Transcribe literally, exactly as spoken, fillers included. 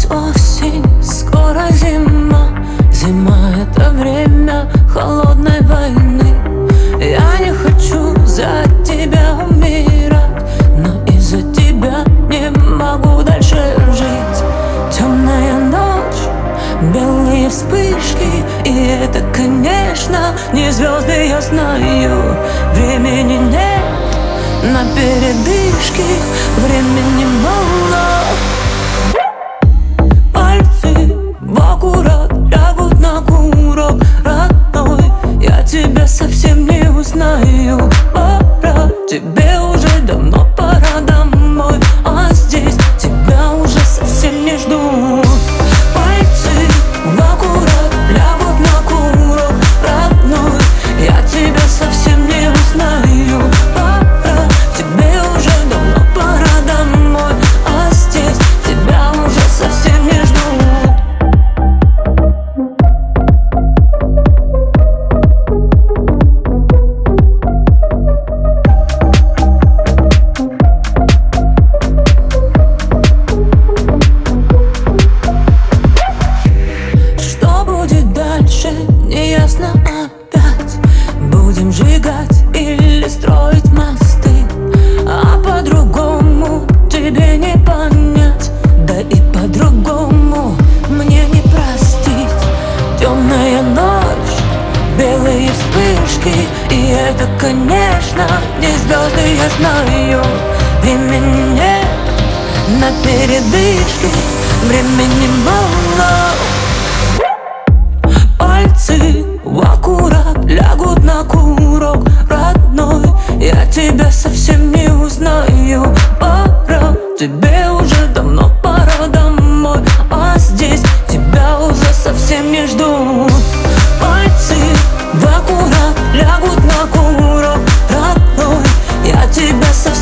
осень, скоро зима. Зима — это время холодной войны. Я не хочу за тебя умирать, но из-за тебя не могу дальше жить. Темная ночь, белые вспышки, и это, конечно, не звезды, я знаю. Времени нет на передышки, времени мало. Пальцы в аккурат лягут на курок, родной, я тебя совсем не узнаю. Пора, тебе уже давно пора домой, а здесь тебя уже совсем не жду. Пальцы в аккурат лягут на курок, родной, я тебя совсем не узнаю. Пора, тебе уже давно пора домой, а здесь тебя уже совсем не жду. Неясно опять, будем сжигать или строить мосты, а по-другому тебе не понять, да и по-другому мне не простить. Темная ночь, белые вспышки, и это, конечно, не звезды, я знаю. Времени нет на передышки, времени мало. Пальцы в аккурат лягут на курок, родной, я тебя совсем не узнаю. Пора, тебе уже давно пора домой, а здесь тебя уже совсем не ждут. Пальцы в аккурат лягут на курок, родной, я тебя совсем